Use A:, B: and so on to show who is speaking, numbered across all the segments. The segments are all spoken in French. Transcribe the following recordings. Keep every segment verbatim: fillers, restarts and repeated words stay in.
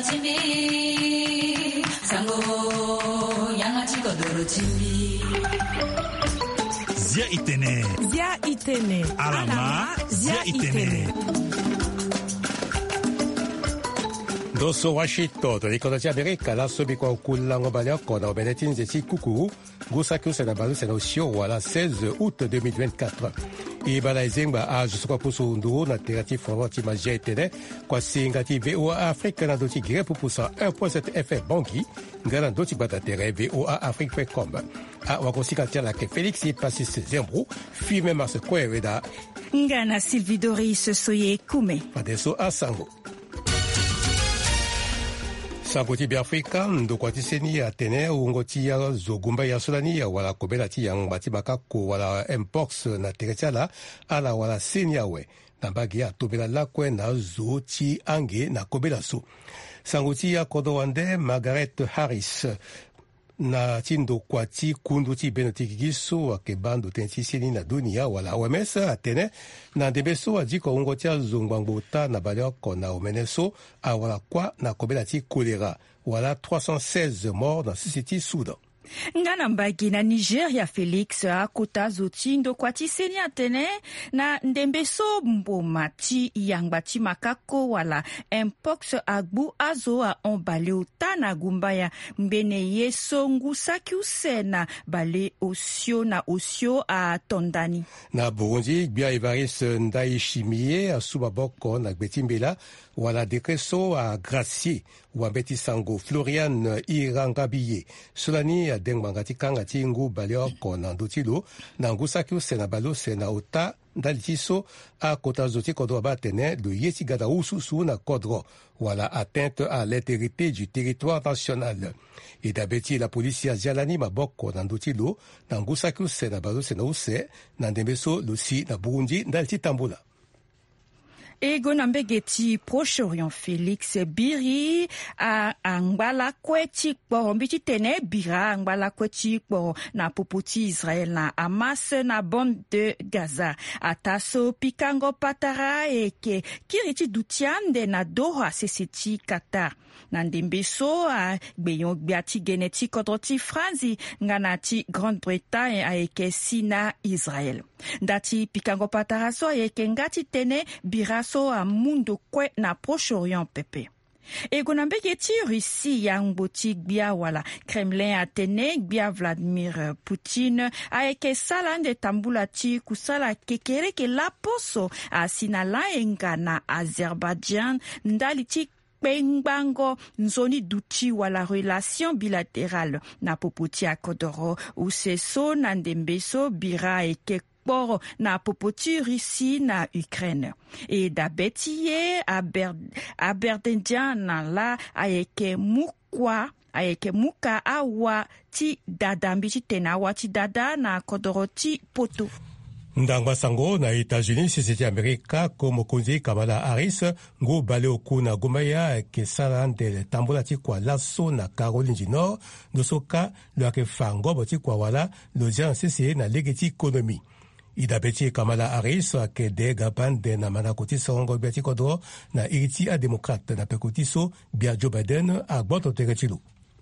A: chimbi sango yanga chiko doro chimbi
B: Zia itene
C: Zia itene
B: Alama Zia itene
D: Doso Washington, ricordaci America, la sobi kwa ukula ngobalio kona obenetin zesi kuku, gusaku sena balu sena usio wala seize août deux mille vingt-quatre. I bala izengba a jusukwa pusu nduru na terati fonwa ti majia itene, kwa singa ti V O A Afrique na doti gire pupusa un point sept F M banki, ngana doti bata tere V O A Afrique point com. A wakosika tia la ke Félix i pasis zembru, fuime mars kweweda.
C: Ngana Sylvie Doris soye kume.
D: Padeso a sango. Sangoti Biafrika, ndokwati seni ya tene ungoti ya zogumba ya solani ya wala kobela ti yang bati bakako wala mpox na teretia ala wala seni ya we. Nambagi ya tobela lakwe na zo ti ange na kobela so. Sangoti ya kodowande Margaret Harris na tindo kwati kundu ti benotikigiso wa kebando tenti seni na dunia wala O M S atene na debeso adiko ungoti ya zongbangbota na balioko na omeneso a wala kwa na kobela ti kolera wala trois cent seize morts na sisiti Soudan.
C: Ngana mbagi na Nigeria Felix akota zotindo kwa tiseni atene na ndembeso mboma ti yangba ti makako wala mpox agbu azo a ombale utana gumbaya mbene yeso ngusaki usena bale osio na osio a tondani.
D: Na Burundi, Gbia Evaris Ndaishimie a subaboko na gbetimbela wala dekreso a Gracier wa beti sango Florian Irangabiye solani a dengmangati kangati ngu baleo kona ndotilo na ngusaki usena balo sena ota ndalitiso a kota zoti kodro batene de yesi gada ususu na kodro wala atteinte à l'intégrité du territoire national. Et d'abeti la police a jalani maboko na ndotilo na ngusaki usena balo sena use na ndembeso losi na Burundi ndaliti tambula.
C: Ego na mbegeti Proche-Orient Félix Biri a angbala kweti kporo mbiti tene bira angbala kweti kporo na popoti Israel na Hamas na bande de Gaza ataso pikango patara eke kiriti dutiande na Doha seseti Qatar na ndembeso a gbeyon gbiati geneti kodroti Franzi nganati Grande-Bretagne a eke sina Israel ndati pikango patara so eke ngati tene bira so a mundo kwe na Proche-Orient pepe. Ego na mbegeti Russie yang boti gbia wala Kremlin atene gbia Vladimir Poutine a eke salande tambula ti kusala kekere ke la poso a sinala enga na Azerbaijan ndali ti Pengbango nzoni duti wala relation bilatérale na popoti akodoro ou seso na ndembeso bira eke poro na popoti Russie na Ukraine. Et d'abetiye aberdendian na la ayeke mukwa ayeke muka awa ti dada mbiti tena awa ti dada na kodoro ti poto.
D: Ndangwa sango na États-Unis sisiti Amerika ko mokonzi Kamala Harris ngo bale oku na gomaya ke salande tambola ti kwa laso na Caroline du Nord nosoka lo ke fango boti kwa wala lo jan sisi na legeti economy. Idabeti Kamala Harris ke de gabande na manakoti songo beti kodro na iriti a démocrate na pekotiso bia Joe Biden a gboto teretilu.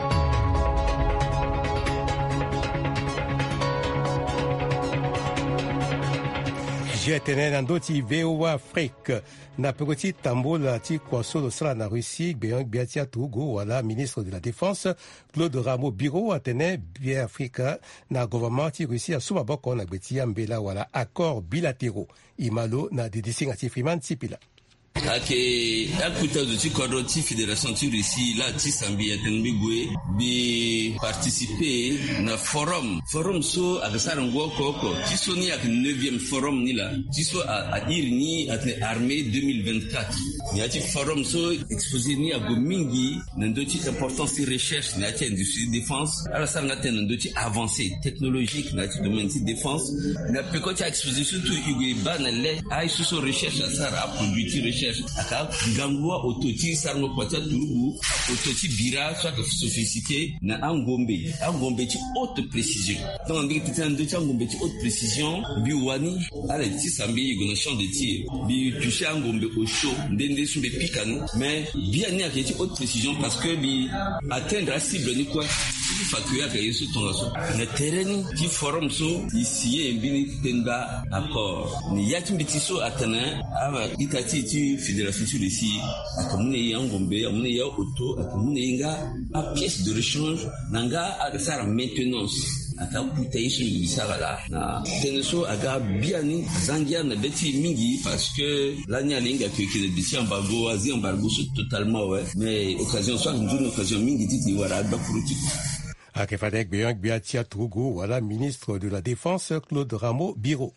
D: Jetene nando ti V O A Afrique na pekoti tambola ti kwa solo sala na Russie beyon biati atugo wala ministre de la Défense Claude Rameau Biro atene bia Afrika na gouvernement ti Russie asuma boko na gbeti mbela wala accord bilatéraux imalo na de disinga ti Freeman Tipila.
E: Ake akuta zuti kodro ti fédération ti Russie la ti sambi yatenbi bwe bi participer na forum forum so agasar ngo koko ti so ni ak neuvième forum ni la ti so a, a ir ni at armée deux mille vingt-quatre ni ati forum so exposé ni ago mingi nando ti importance ti recherche ni ati industrie de défense ala sar ngaten nando ti avancée technologique na ti domaine ti défense na peko ti exposition tout igwe ba na le ay so so recherche sar a produit ti recherche aka gangwa ototi sarno kwata turugu ototi bira soit sophistiqué na angombe angombe ti haute précision donc ngi ti tan de ti angombe ti haute précision bi wani ala ti sambi go na champ de tir bi toucher angombe au chaud ndende sumbe pikanu mais bien ni aketi haute précision parce que bi atteindre la cible ni quoi il faut que ya yeso tonga so na terrain ti forum so ici bi tenda accord ni yati mbitiso atana aba itati ti fédération sur ici akamune yangombe amune ya auto akamune nga a pièce de rechange nanga a sara maintenance atakuta isu bisala la na teneso aga biani zangia na beti mingi parce que l'année alinga que que beti embargo azi embargo totalement ouais mais occasion soit une occasion mingi titi wara ba politique.
D: Akefadek Beyang Biatia Togo, voilà, ministre de la Défense, Claude Rameau Biro.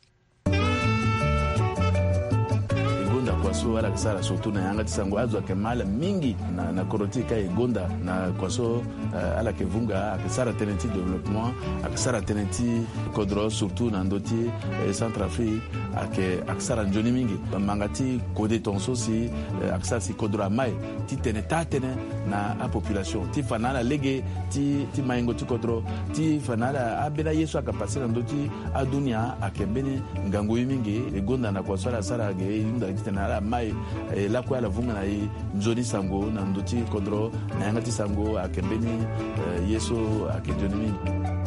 F: Kwaso ala kisara surtout na yanga tisango azo akemala mingi na na korotika igonda na kwaso uh, ala kevunga akisara tenenti développement akisara tenenti kodro surtout na ndoti eh, Centrafrique ake akisara njoni mingi mangati kode tonso si eh, akisara si kodro mai ti tene tatene na a population ti fanala lege ti ti maingo ti kodro ti fanala abena yesu akapasi na ndoti adunia akebene ngangu mingi igonda na kwaso ala sara ge inda kitena mai eh, la kwa la vunga na i nzoni sango na ndoti kodro na yanga ti sango akembeni eh, yeso akenjoni mingi.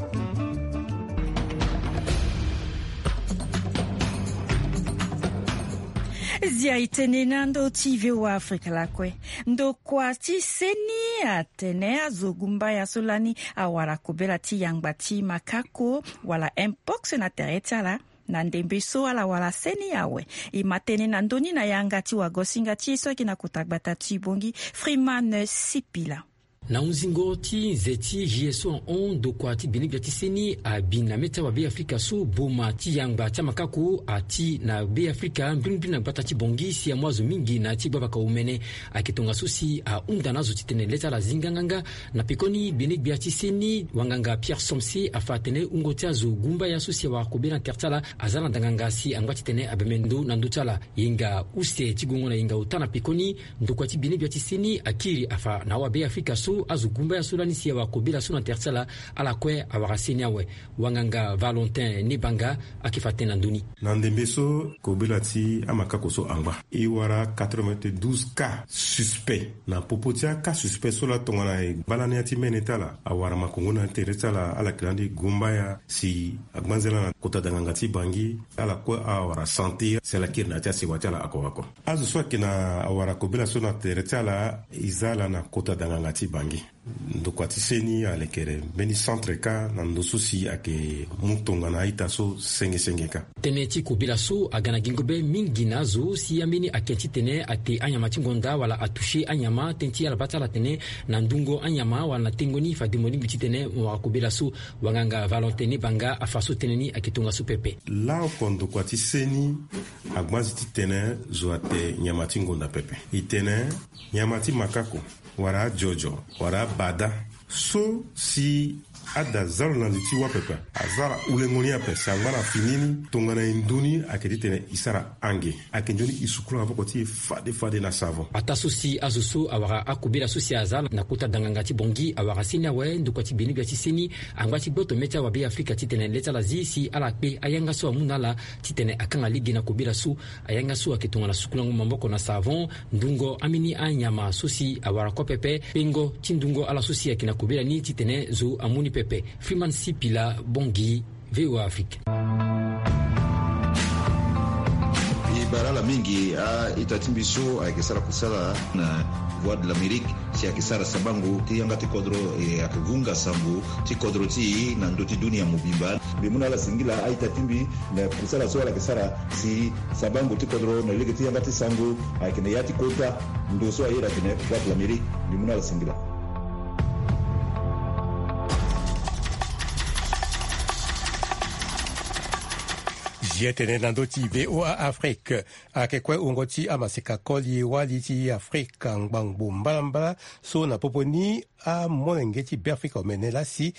C: Zia itenena ndo tive wa Afrika lakwe ndo kwa ti seni atene azogumba ya solani awara kobela ti yangbati makako wala mpox na teretala na ndembe so ala wala seni yawe imatene na ndoni na yanga ti wagosinga ti so kina kutagbata ti bongi Freeman Sipila
G: na unzingo ti zeti jieso on do kwa ti bini bia ti seni a bin na meta wa be Afrika so boma ti yangba ti makako a ti na be Afrika mbrin na bata ti bongi si amwazo mingi na ti baba ka umene a kitonga so si a undana zo ti tene leta la zinganganga na pikoni bini bia ti seni wanganga Pierre Somsi a fatene ungo ti azo gumba ya so si wa ko bena tertala azala ndanganga si angwa ti tene abemendo na ndutala yinga use ti gongo na yinga utana pikoni ndo kwa ti bini bia ti seni akiri afa na wa be Afrika so azugumba ya sulani siya wa kobila suna tersala ala kwe awakaseni awe wanganga Valentin Nibanga akifatena nduni
H: nandembeso kobila ti amakako so angba iwara quatre-vingt-douze cas suspect na popotia cas suspect sola tongana balania ti menetala awara makongo na teresala ala kilandi gumba ya si agbanzela na kota danganga ti bangi ala kwe awara santé sela kirna ti asiwati ala ako ako azu so kina awara kobila suna teresala izala na kota danganga ti bangi ndo kwa tiseni alekere beni centre ka na ndo susi ake mutonga na ita so senge senge ka
G: teneti kubila so agana gingobe mingi nazo si yamini akenti tene ate anyama tingonda wala atushi anyama tenti ala batala tene na ndungo anyama wala tengoni fa demoni bititene wa kubila so wanganga Valentine Banga afaso teneni akitunga su pepe
H: la kondo kwa tiseni agbazi titene zo ate nyama tingonda pepe itene nyama ti makako wara jojo wara bada so si ada zalo na liti wa pepe azara ulengoni ape sangana finini tongana induni akeditene isara ange akenjoni isukula avoko ti fade fade na savo
G: ataso si azuso awara akubila so si azala na kota danganga ti bongi awara sini awe ndu kwa ti beni bia ti seni angwa ti boto meta wa be Afrika ti tene leta la zi si ala pe ayanga so amunala ti tene akanga ligi na kubila so ayanga so aketonga na sukula ngoma mboko na savon ndungo amini anyama so si awara ko pepe pengo ti ndungo ala so si akina kubila ni ti tene zo amuni pepe Freeman Sipila Bongi V O A Afrique
I: barala mingi a itatimbiso akisara kusala na voix de l'Amérique si akisara sabangu ti yanga ti kodro e akivunga sambu ti kodro ti na ndoti dunia mubimba bimuna la singila a itatimbi na kusala so akisara si sabangu ti kodro na lege ti yanga ti sangu akine yati kota ndo so ayira kine voix de l'Amérique bimuna la singila
D: Jietene nandoti V O A Afrique akekwe ungoti amasika koli wali ti Afrika ngbangbo mbalambala so na poponi a monengeti be Afrika omenela si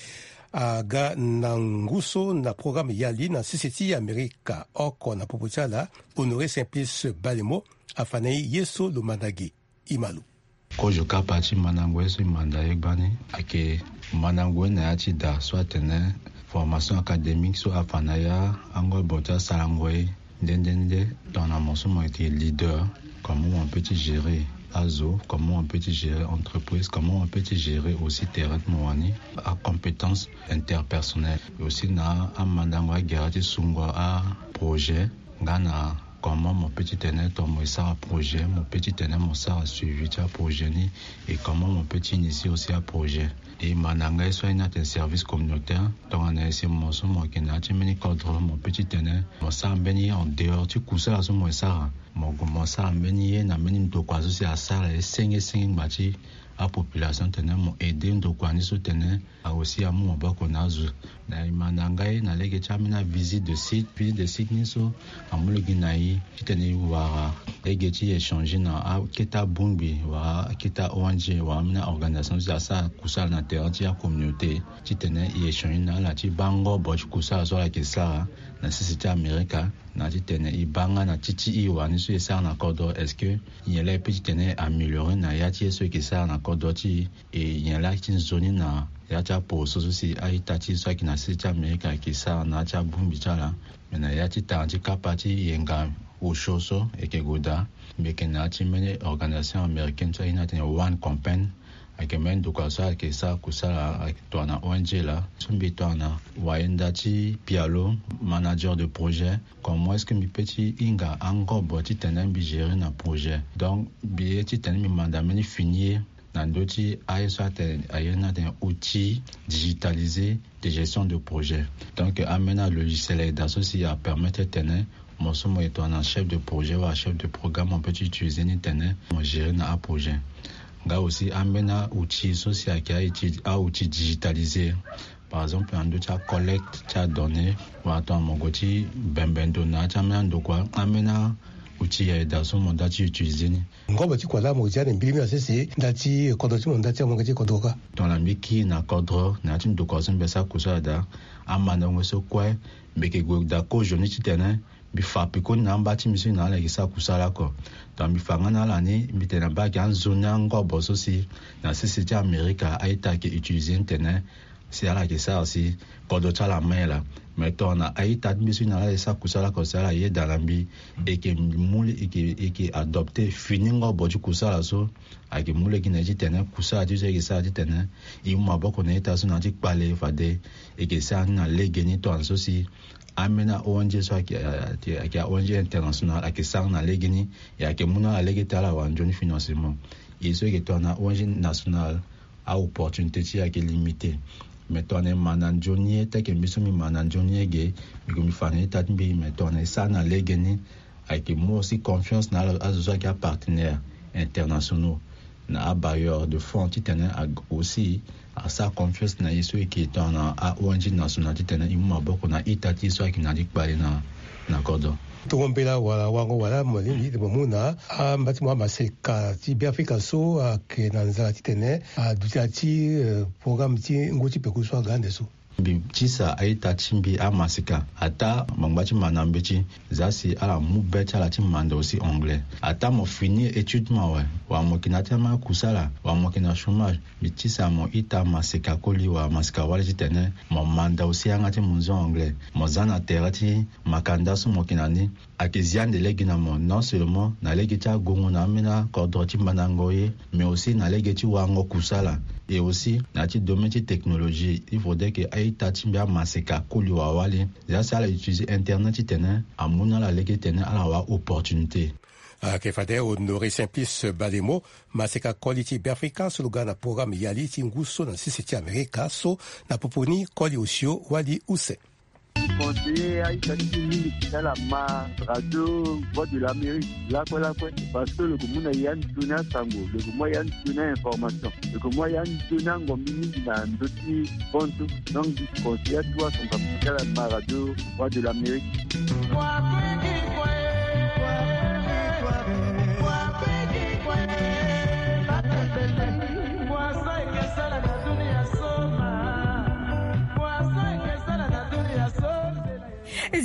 D: aga na nguso na programme yali na sisi ti Amerika oko na popo ti ala Honoré Simplice Balemo afanai yeso lo mandagi imalu
J: kojo kapa ti manangwe so imanda yegbani ake manangwe na ya ti da so atene formation académique so afanaya ango bota salangwe ndendende dans la mention été leader comment on peut gérer Azo, comment on peut gérer entreprise, comment on peut gérer aussi terrain moani à compétences interpersonnelles. Et aussi na amandangwa gerati sungwa a projet ngana comment mon petit ténèbre tombe ça projet, mon petit ténèbre mon ça suivi ça projet ni et comment mon petit initier aussi à projet. Et mananga soit un service communautaire donc on a essayé mon son mon kena tu meni cadre mon petit ténèbre mon ça beni en dehors tu cousa la son mon ça mon comment ça beni na meni to kwa so à ça et cinq cinq bati a population tene mo aider ndo kwa ni so tene a aussi a mo ba ko nazo na mananga na lege chamina visite de site visite de site ni so amulo ginai tene wa lege ti échanger na a kita bumbi wa kita O N G wa mina organisation ya sa kusala na terrain ti ya communauté ti tene i échanger na la ti bango bo kusala so la kesa na société américaine na ti tene i banga na titi i wa ni so esa na kodo est-ce que il y a petit tene améliorer na ya ti so kesa na kodo ti e il y a la ti zone na ya cha po so so si ai ta ti so ki na société américaine kesa na cha bumbi chala mena ya ti ta ti kapati yenga o choso e ke goda me ke na ti mene organisation américaine so ina tene one campaign ake men do kwa sa ke sa kusala to na O N G la sumbi to na waenda ti pialo manager de projet comment est-ce que mi petit inga encore boti tenen bi gérer na projet donc bi ti tenen mi manda meni finir na ndoti ay so te ayena des outils digitalisés de gestion de projet donc amena logiciel d'associé à permettre tenen mon somo est un chef de projet ou un chef de programme on peut utiliser ni tenen mon gérer na projet nga aussi amena outil social qui a été a outil digitalisé par exemple en deux ta collecte ta données ou attends mon goti bembendo na ta mena ndo kwa amena outil ya da so mon dati utiliser ni
D: ngoba ti kwa la mo ja mbili mi asese dati kodo ti mon dati mo ngati kodoka
J: dans la miki na kodro na ti ndo kwa so mbesa kusa da amana ngoso kwa mbeke go da ko joni ti tene bi fa piko na mbati misi na la isa kusala ko dans bi fanga na la ni bi tena ba gan zona ngo boso si na société américa aita ke utiliser internet c'est ala ke ça aussi kodo chala mela mettons na aita misi na la isa kusala ko sala ye dalambi et que mule et que et que adopter fini ngo boju kusala so ake mule ki na ji tena kusala ti se ke sa ti tena i mo boko na ita so na ti pale fade et que ça na legeni to anso si amena O N G so ki ki O N G international ake sang na legini ya ke muna alege tala wa njoni financement iso ke to na O N G national a opportunité ti ake limité mais to na mananjoni ta ke miso mi mananjoni ge mi ko mi fane ta mbi mais to na sa na legini ake mo aussi confiance na azo ki partenaire internationaux na bailleur de fonds ti tene aussi à sa confiance na yeso qui est en a O N G national ti tene imu boko na itati so ki na dikpale na na kodo
D: to mbela wala wango wala molini de momuna a mbati mo maseka ti bi Afrika so ke na nzala ti tene a dutati programme ti ngoti pe ku so grande so
J: bi tisa aita chimbi a masika ata mangbachi manambechi zasi ala mubeti ala ti manda aussi anglais ata mo fini étude ma we wa mo kinata ma kusala wa mo kina chômage bi tisa mo ita masika koli wa masika wale ti tene mo manda aussi anga ti munzo anglais mo zana terati makanda so mo kinani akezian de legina mo non seulement na legita gongo na mina kodro ti manangoye mais aussi na legeti wango kusala et aussi na ti domaine ti technologie il faudrait que aita timbia maseka kuli wa wali ya sala utiliser internet ti tene amuna la lege tene ala wa opportunité
D: a ke fade Honoré Simplice Balemo maseka koli ti bi Afrika so luga na programme yali ti nguso na sisi ti Amerika so na poponi koli osio wali use
K: conseiller Aïcha Tini dans la ma radio Voix de l'Amérique là quoi là quoi parce que le commun Yann Tuna Sango le commun Yann Tuna information le commun Yann Tuna ngomini na ndoti ponto donc conseiller toi son capital à ma radio Voix de l'Amérique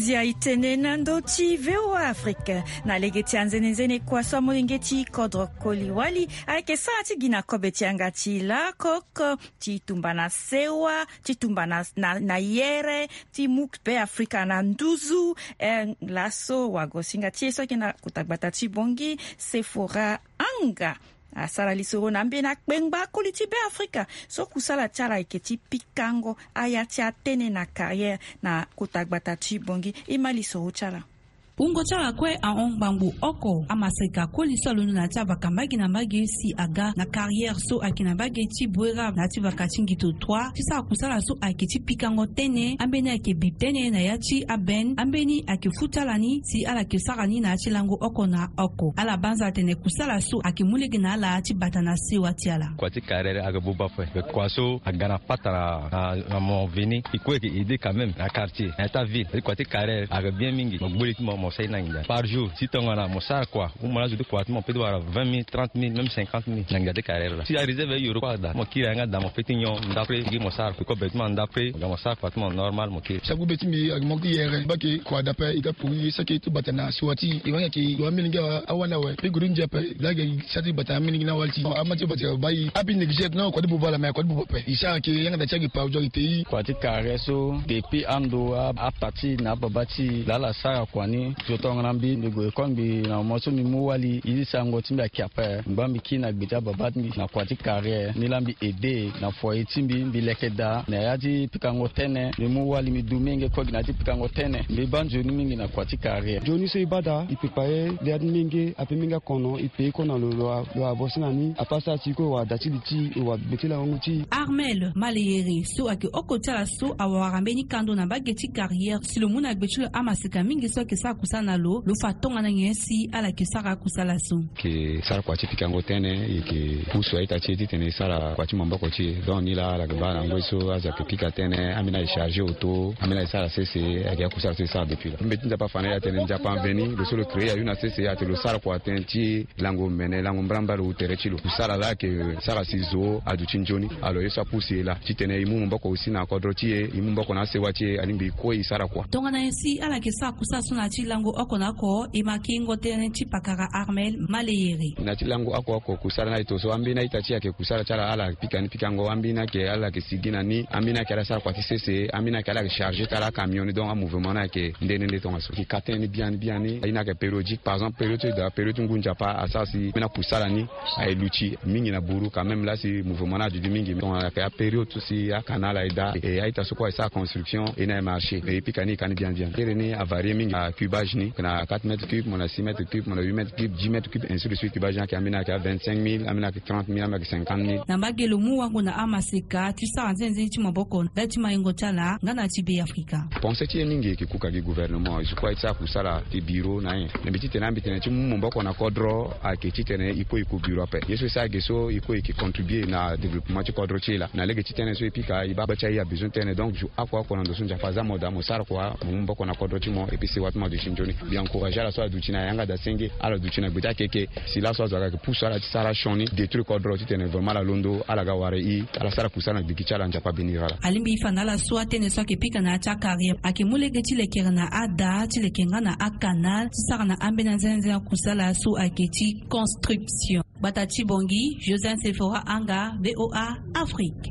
C: zia itenena ndo ti V O A Afrique na lege ti anzenenzene kwa so molinge ti kodro koliwali ayeke sara ti gi na kobe ti anga ti lakok ti tumba na sewa ti tumba na, na, na yere ti mukbe Afrika na nduzu e laso wagosinga ti e so yeke na kutagbata ti bongi Sephora anga asara lisoro na mbe na kpengba koli ti be Afrika so kusala ti ala yeke ti pikango aya ti atene na carrière na kutagbata ti bongi e ma lisoro ti ala
L: ungo chala kwe a ongbangu oko amaseka koli salo na tia bakambagi na magi si aga na carrière so akina bagi ti bwera na ti vakatingi to trois ti sa kusala so akiti pikango tene ambeni ake biptene na yati aben ambeni ake futalani si ala ke sarani na ti lango oko na oko ala banza tene kusala so ake mulege na ala ti batana sewa ti ala
M: kwa ti carrière aga buba fe kwa so agana patara na, na mon veni ikwe ke aider quand même na quartier na ta ville kwa ti carrière aga bien mingi mbuli ti mo par jour, si tu as mon sar quoi, ou mon âge de quoi, on peut avoir vingt mille, trente mille, même cinquante mille, dans la carrière là. Si la réserve est euro quoi, mon qui est dans mon petit nion, d'après, mon sar, que complètement d'après, mon sar, pratiquement normal, mon qui.
N: Ça vous bête mais avec mon qui est, bah qui quoi d'après, il a pour ça qui est tout batana, soit il, il va qui, il va mener à wana ouais, puis groupe jappé, là qui ça dit batana, mener na walti, amati batana, bah il, abi négligé non, quoi de boba la mais quoi de boba il ça qui y a des choses qui pas aujourd'hui.
O: Quoi tu carrière so, depuis ando à partir na babati, là la sar quoi ni, ngambi nego kombi na moto mi muwali ili sango timbi akiapa mbambi kina gbita babatmi na kwati carrière nilambi ede na foye timbi mbi lekeda na yati pikango tene mi muwali mi dumenge ko gnati pikango tene mbi banjo ni mingi na kwati carrière
P: joni so ibada ipepaye le adminge apeminga kono ipe ko na lo lo abosinani apasa tiko wa datiliti wa betela nguti
L: Armel Maleyeri so ake okotala so awarambeni kando na bageti carrière si le muna gbetula amasika mingi so ke sa kusana lo lo fatonga na ngesi ala ke sara kusala so
Q: ke sara kwa ti pikango tene e ke puso ita ti ti tene sara kwa ti mamboko ti don ni la la gba na ngoiso aza ke pika tene amina e charger auto amina e sara cc ake kusala se sara depuis la mbetinza pa fana ya tene Japan veni le solo créer une cc ya te lo sara kwa tene ti lango mene lango mbramba lo terechilo kusala la ke sara sizo adu chinjoni alo yesa pusi la ti tene imu mboko aussi na kodro ti e imu mboko na se wati alimbi ko i sara kwa
L: tonga na ngesi ala ke sara kusala so na ti lango oko na ko e makingo tene ti pakara Armel Maleyeri
Q: na ti lango ako ako kusala na ito so ambi na itachi yake kusala chala ala pikani pikango ambi na ke ala ke sigina ni ambi na ke ala sara kwa ti cc ambi na ke ala ke charger tala camion donc un mouvement na ke ndene ndé tonga so ki kateni bien bien ni ina ke périodique par exemple période de période ngunja pa asasi mena kusala ni ay luchi mingi na buru quand même là si mouvement na du mingi donc la période aussi ya canal aida et aita so kwa sa construction et na marché et pikani kan bien bien tereni avarié mingi a cubage ni na quatre mètres cubes mon a six mètres cubes mon a huit mètres cubes dix mètres cubes ainsi de suite cubage qui amena ka vingt-cinq mille amena ka trente mille amena ka cinquante mille
L: na bagelo mu wangu na amaseka tu sa nzenze ti maboko dati maingo tala ngana ti be Afrika
Q: pense ti mingi ki kuka gi gouvernement je crois ça pour ça la ti bureau na yin na biti tena biti ti mu mboko na kodro a ke ti tene iko iko bureau pe yeso sa geso iko ki contribuer na développement ti kodro ti la na lege ti tene so epika iba ba cha ya besoin tene donc je akwa ko na ndo sunja faza moda mo sar kwa mu mboko na kodro ti mo et puis c'est watma de chinjoni bien encourager la so du china yanga da senge ala du china beta keke si la so zaka ke pousse ala ti sara shoni détruire kodro ti tene vraiment la londo ala ga ware i ala sara kusana bikichala njapa benirala
L: alimbi fanala so tene so ke pika na cha carrière ake mulege ti le kerna ada ti le kenga na a canal ti sara na ambe na zenze kusala so ake ti construction batati bongi Joseph Sephora anga V O A Afrique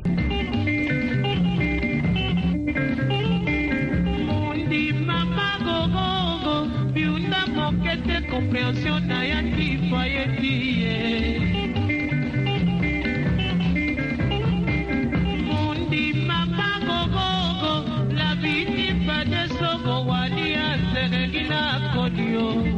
R: cette compréhension n'a qui voyait piller. Mon dit maman gogo, la vie n'est pas de sogo, wadi a seregina kodio.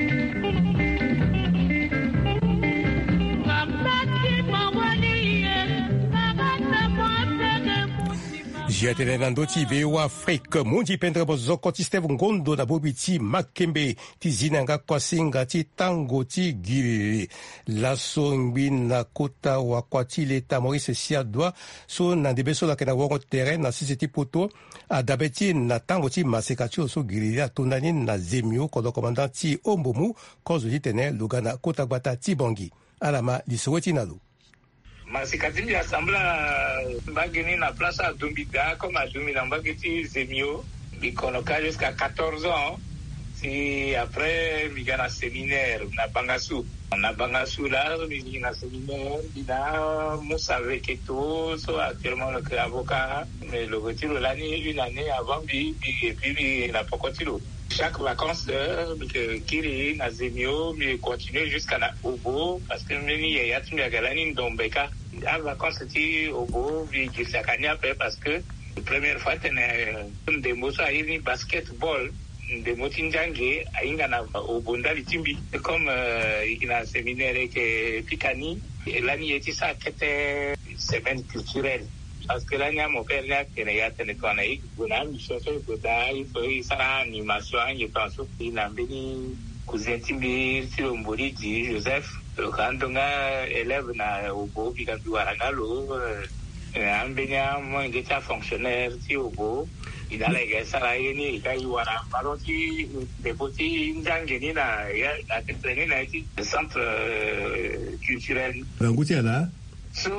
D: Jiatele nando ti V O A Afrique mundi pendre bozoko ti Steve Ngondo na bobi ti Makembe ti zinanga kwasinga ti tango ti giri laso ngbi na kota wa kwati leta Maurice Siadwa so na debe so la kena wongo terrain na sisi ti poto adabeti na tango ti maseka ti so giri ya tonani na zemio kodo commandant ti Ombomu kozo ti tene luga na kota gbata ti Bongi alama lisoweti na lu
S: masikatini ya sambla mbageni na place a Dumbida comme a Dumina mbageti Zemio Bikonoka jusqu'à quatorze ans. Si après, il y a un séminaire, on a Bangassou. On a Bangassou là, il y a un séminaire, il y a Moussa Veketo, soit actuellement le avocat, mais le retire l'année, une année avant, et puis il n'a pas continué. Chaque vacances, Kiri, Nazemio, mais continue jusqu'à Obo, parce que même il y a tout le galani d'Ombeka. À vacances, c'est Obo, puis Gisakania, parce que la première fois, tu as des mots à une basketball. De Motinjange, Aingana au Bonda Litimbi, comme il y a un séminaire que Pikani, et l'année était ça, qui était semaine culturelle. Parce que l'année, mon père, là, qui est à Ténétoanaïque, on a mis sur le côté, il faut y avoir animation, je pense, il a béni, cousin Timbi, sur le Mbori, dit Joseph, quand on a élève au Beau, puis quand on a Rangalo, un béni, moi, il était fonctionnaire, si au Beau. Il a les salariés ni il a eu voilà alors qui des petits ndangeni na ya la traîner na ici le centre culturel
D: Rangoutier là
S: so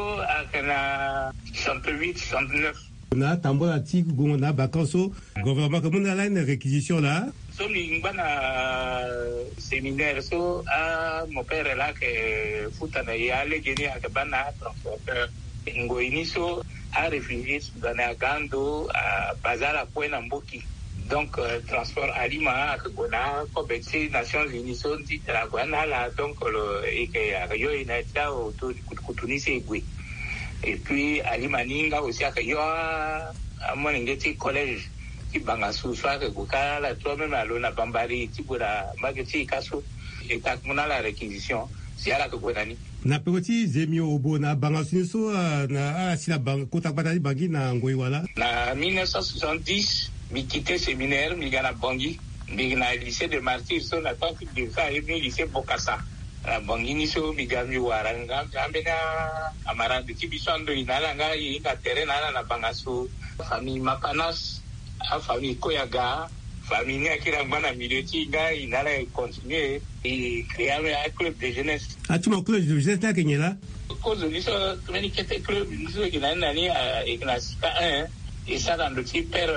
S: akana soixante-huit soixante-neuf
D: na tambola ti gona bakanso gouvernement comme on a là une réquisition là
S: so ni ngana séminaire so a mon père là que futana ya le geni akabana transporteur ngoini so à réfugiés soudanais à Gando, à Bazala, Poena Mboki. Donc, euh, transport aliment, à Kona, comme les Nations Unies sont dites à la Guana, là, donc, et que Ayo Inaita, autour du Koutunis et Gui. Et puis, Alimaninga aussi, à Kayo, à Moningeti Collège, qui Bangassou, soit que Gouka, là, toi-même, à Lona Bambari, Tibura, Mageti, Kasso, et Takmuna, la réquisition, c'est à la Kouanani.
D: Na pekoti zemio obo na Bangassou so na asila bang kota batali bangi na ngoi wala
S: na mille neuf cent soixante-dix mi quitté séminaire mi gana bangi mi na lycée de Martyrs so na tant que de ça et mi lycée Bokassa na bangi ni so mi gami waranga ambena amara de tibisondo inala nga inga terrain na Bangassou famille Mapanas a famille Koyaga famille akira ngwana mileti nga inala continuer et créer un club de jeunesse.
D: Ah, tu m'as club de jeunesse là, Kenyela?
S: Cause de l'issue, tu m'as dit que c'était club, l'issue qui n'a une année à Ignacia un, et ça dans le petit père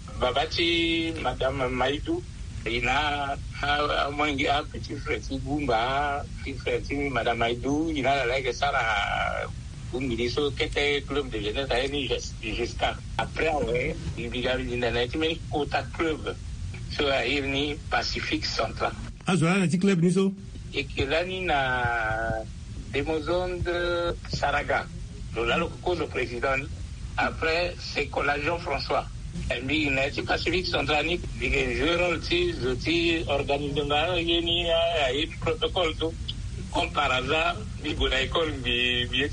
S: Babati, Madame Maïdou, il a un moins un petit frère Boumba, petit frère Madame Maïdou, il a la que ça a Boumbiliso, qui était club de jeunesse à Eni jusqu'à après, ouais, il y a une année, tu m'as dit Kota Club, sur la Irni Pacifique Central.
D: Ah, je un petit club niso.
S: Et que là, il y a des maisons de Saraga. Donc là, le président. Après, c'est Collagent François. Il y a un Pacifique central. Il y a un petit organisme. Il y a un protocole. Comme par hasard, il y a une école. Il y a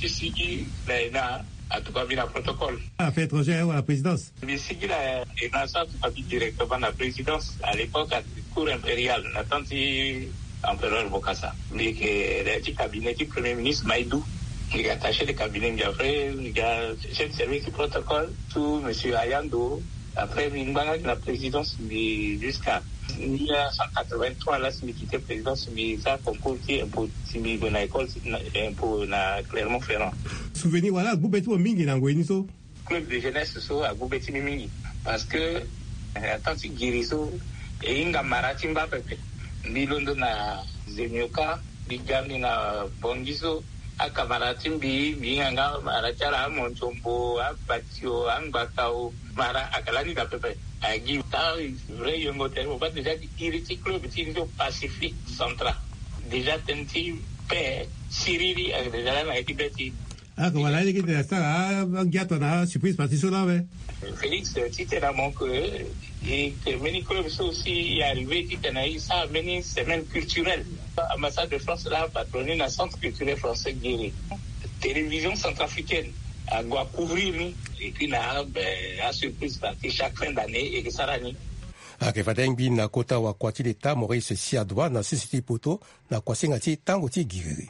S: en tout cas, il y a un protocole.
D: Affaires étrangères ou à la présidence?
S: Mais si il y a un centre directement à la présidence, à l'époque, à la cour impériale, on attend l'empereur Bokassa. Mais le cabinet du premier ministre Maïdou, il a attaché le cabinet après, il a chef de service du protocole, tout M. Ayando. Après, il a la présidence jusqu'à mille neuf cent quatre-vingt-trois, là, c'est quitté la présidence, mais ça, concours, c'est un peu, c'est une école, un peu, Clermont-Ferrand.
D: Souvenir, voilà, Goubeti Mingi, Nangoiniso.
S: Club de jeunesse, so, à Goubeti Mingi. Parce que, attends, c'est Guiriso, et Inga Maratimba Pepe. Bilondo na Zemioka, Bigami na Bongiso, a Kamaratimbi, Binganga, Marachara, Monchombo, a Batio, Angbakao, Mara, Akalani da Pepe. A Guita, vrai, un motel, on va déjà dire, petit club, petit Pacifique Central. Déjà, Tenti, Père, Siriri, déjà, là, été bêti.
D: Ah, voilà, il y a ça, un gâteau, on surprise, parce que c'est là, ouais.
S: Félix, tu t'es là, mon que, et que many clubs sont aussi arrivés, qui t'en a eu ça, many semaines culturelles. L'ambassade de France, là, patronné dans le centre culturel français Guéry. Télévision centrafricaine, à quoi couvrir, et puis là, ben, à surprise, parce que chaque fin d'année, et que ça l'année.
D: Akefadengbi na kota wa kwati leta Maurice Siadwa na sisiti poto na kwasinga ti tango ti Guéry.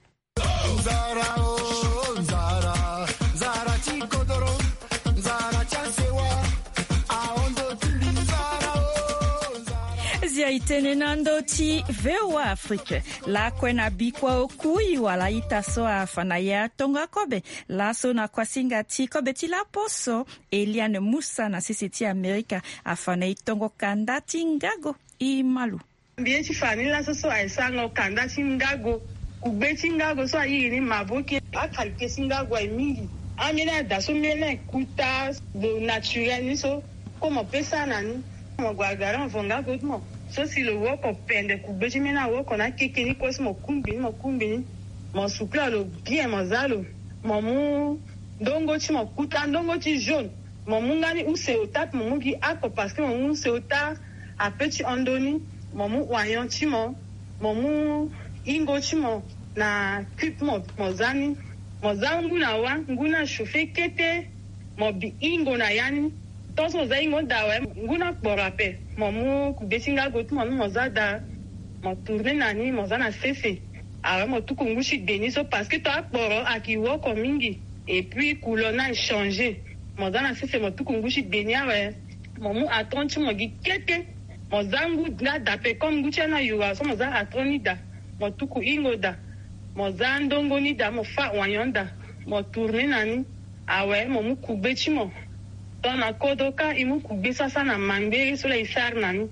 R: Zara oh Zara Zara chikodoro Zara chasewa aondo tuli Zara oh Zara
C: itene nando ti V O A Afrique la kwena bikwa okui wala itaso afana ya tonga kobe la so na kwasinga ti kobe ti la poso Eliane Musa na sisi ti Amerika afana itongo kanda ti ngago i malu
T: mbie ti fani la so so aisango kanda ti ngago kugbe ti ngago so ayi ni maboke akalike ti ngago ai mingi amina da so mele kuta do naturel ni so como pesa nani mo guardara vonga go mo so si lo wo ko pende kugbe ti mena wo ko na keke ni ko mo kumbi mo kumbi mo supla lo bien mo zalo mo mu ndongo ti mo kuta ndongo ti jaune mo mu ngani use otat mo mu gi ako parce que mo mu se ota a petit andoni mo mu wayon ti mo mo mu ingo ti mo na clip mo mo zani mo zangu na wa nguna chauffer kete mo bi ingo na yani tos mo za ingo dawe nguna kborape mo mu kubesinga go tu mo mo za da mo tourner nani mo za na fefe awe mo tu kungushi beni so parce que to akboro akiwo ko mingi et puis coulona changer mo za na fefe mo tu kungushi beni awe mo mu atonti mo gi kete mo zangu da dape comme nguche na yuwa so mo za atroni da mo tu ku ingo da mo za ndongo ni da mo fa wanyonda mo tourner nani awe mo mu kubechi mo tona kodoka imu kugbe sasa na mangbe so la isar nani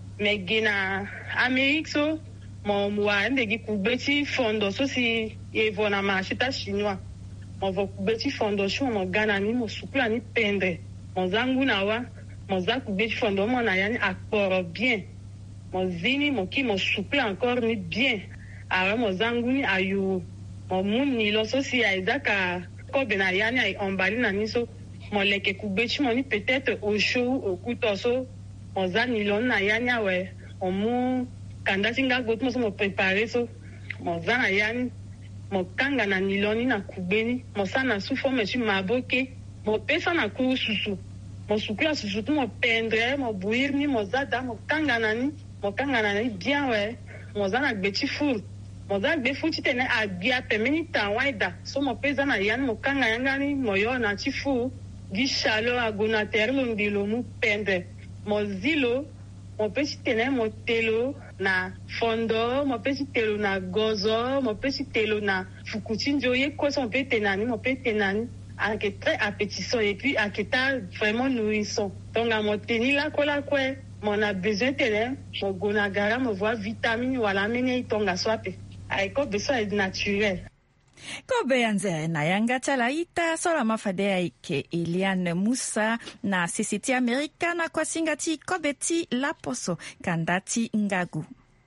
T: megina Amerique so mo mwa ndegi kugbe ti fondo so si evo na machita chinois mo vo kugbe ti fondo shu mo gana ni mo supla ni pendre mo zangu na wa mo za kugbe ti fondo mo na yani akporo bien mo zini mo ki mo supla encore ni bien awe mo zangu ni ayu mo muni lo so si aizaka ko bena yani ai ombali na ni so mo leke kubechi mo ni peut-être au chaud au couteau so mo za nilon na yanya we o mu kanda singa go mo so mo préparer so mo za na yani mo kanga na niloni na kubeni mo sa na sous forme tu maboke mo pesa na ku susu mo sukula susu mo pendre mo bouillir ni mo za da mo kanga na ni mo kanga na ni bien we mo za na gbeti four mo za gbe futi tene abia pemini tanwaida so mo pesa na yani mo kanga yanga ni mo yo na ti four di chalo agona terlo ndilo mu pende mo zilo mo pesi tene mo telo na fondo mo pesi telo na gozo mo pesi telo na fukuti njoye ko son pe tenani mo pe tenani ake très appétissant et puis ake ta vraiment nourrissant donc mo teni la ko la kwe mon a besoin tene mo gona gara mo voir vitamine wala mene tonga swape ay ko besoin naturel
C: kobe yanze na yanga chala ita sola mafadea ike Eliane Musa na sisiti Amerika na kwa singati kobe ti la poso kandati ngagu.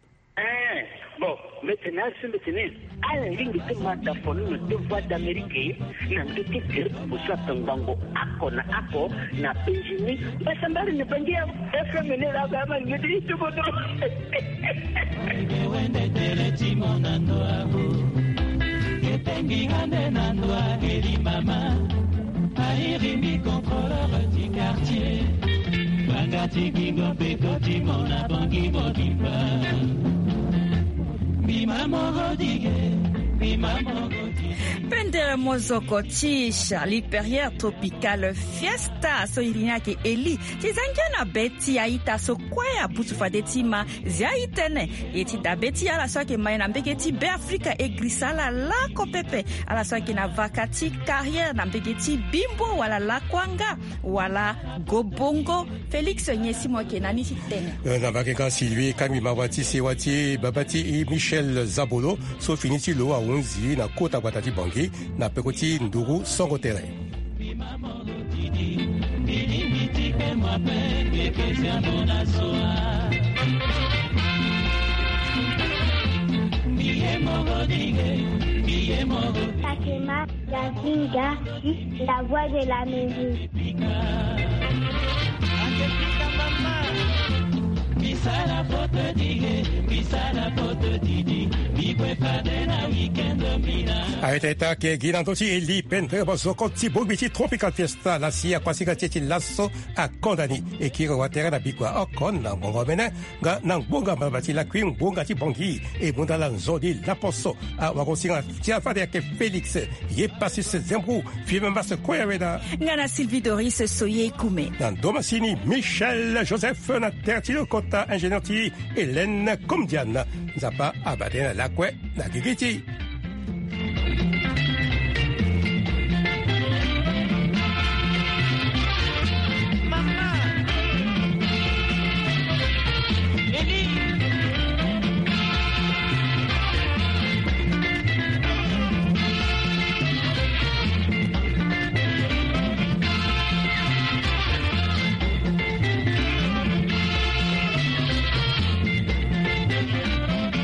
U: Eh, bon, maintenant, c'est maintenant. À la ligne de mataphone, de voix d'Amérique, n'a pas été clair pour ça, Tangango, Ako, na Ako, na Péjini, Bassambari ne peut dire, F M N la gamme, il dit tout bon.
R: Pengingane nandwa eri mama airimi contrôleur du quartier bagati kingo pekoti mona bangi bodimba bima mogodige bima mogodige
C: Pendere mozoko ti Charlie Perrier Tropical Fiesta so irinya ke Eli ti zangena beti aita so kwaya butu fadeti ma zia itene eti da beti ala so ke mai na mbegeti be Africa e grisala la kopepe ala so ke na vakati carrière na mbegeti bimbo wala la kwanga wala gobongo Felix Nyesi mo ke nani titene
D: na bakeka Sylvie Kami Mawati Sewati Babati e Michel Zabolo so finiti lo a onzi na kota batati bangi na pekoti nduru songo tere
V: Takema Yazinga, la voix de la musique.
R: Misala foto dige, misala foto didi, mi kwe fade na weekend mina.
D: Aiteta ke gilandosi e li pendrebo sokoti bugbici tropical fiesta la sia kwasika teti lasso a kondani e kiro watera na bikwa okon na mongomene ga na bonga babati la queen bonga ti bongi e bunda la zodi la poso a wagosinga tia fade ke Felix ye passi se zembru five mas koyaweda
C: ngana Sylvie Doris soye kume
D: na domasini Michel Joseph na tertilo kota ingénieur ti Hélène Komdiana zapa abadena la kwe na gigiti.